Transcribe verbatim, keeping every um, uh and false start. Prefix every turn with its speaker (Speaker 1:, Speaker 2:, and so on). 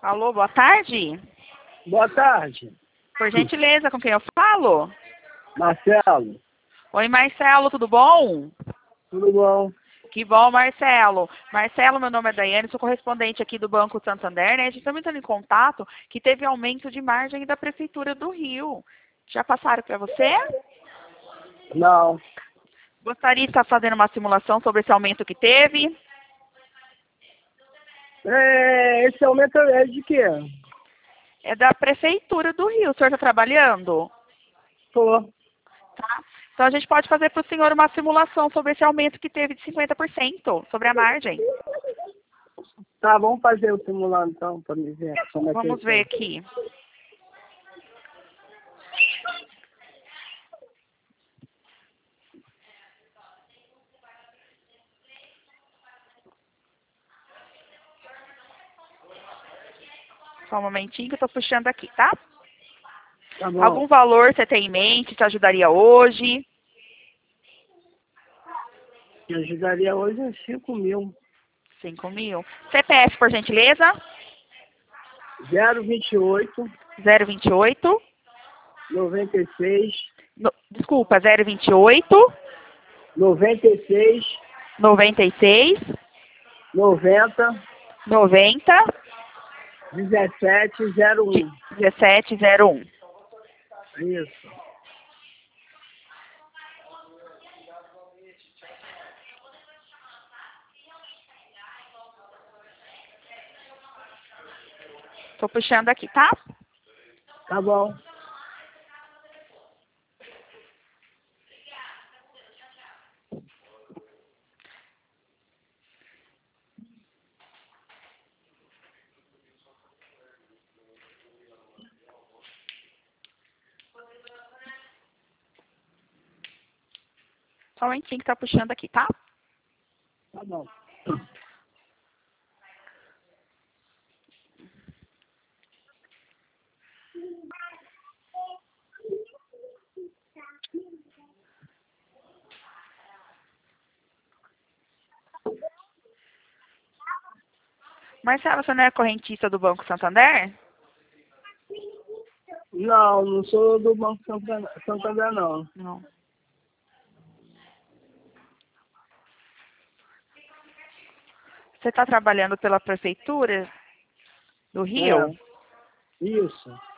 Speaker 1: Alô, boa tarde.
Speaker 2: Boa tarde.
Speaker 1: Por gentileza, com quem eu falo?
Speaker 2: Marcelo.
Speaker 1: Oi, Marcelo, tudo bom?
Speaker 2: Tudo bom?
Speaker 1: Que bom, Marcelo. Marcelo, meu nome é Daiane, sou correspondente aqui do Banco Santander, né? A gente está entrando em contato que teve aumento de margem da Prefeitura do Rio. Já passaram para você?
Speaker 2: Não.
Speaker 1: Gostaria de estar fazendo uma simulação sobre esse aumento que teve?
Speaker 2: É, esse aumento é de quê?
Speaker 1: É da Prefeitura do Rio. O senhor está trabalhando?
Speaker 2: Tô.
Speaker 1: Tá. Então a gente pode fazer para o senhor uma simulação sobre esse aumento que teve de cinquenta por cento, sobre a margem.
Speaker 2: Tá, vamos fazer o simulado então, para me ver como é que
Speaker 1: Vamos
Speaker 2: é.
Speaker 1: ver aqui. Só um momentinho que eu estou puxando aqui, tá?
Speaker 2: Tá bom.
Speaker 1: Algum valor você tem em mente, te ajudaria hoje?
Speaker 2: Me ajudaria hoje uns cinco mil.
Speaker 1: cinco mil. C P F, por gentileza?
Speaker 2: zero vinte e oito,
Speaker 1: zero vinte e oito.
Speaker 2: noventa e seis,
Speaker 1: No, desculpa, zero vinte e oito.
Speaker 2: noventa e seis,
Speaker 1: noventa e seis.
Speaker 2: noventa,
Speaker 1: noventa.
Speaker 2: dezessete, zero um.
Speaker 1: dezessete zero um.
Speaker 2: Isso.
Speaker 1: Estou puxando aqui, tá?
Speaker 2: Tá bom.
Speaker 1: Só um momentinho que tá puxando aqui, tá?
Speaker 2: Tá bom.
Speaker 1: Marcelo, você não é correntista do Banco Santander?
Speaker 2: Não, não sou do Banco Santander, Santander não.
Speaker 1: Não. Você está trabalhando pela Prefeitura do Rio?
Speaker 2: É, isso.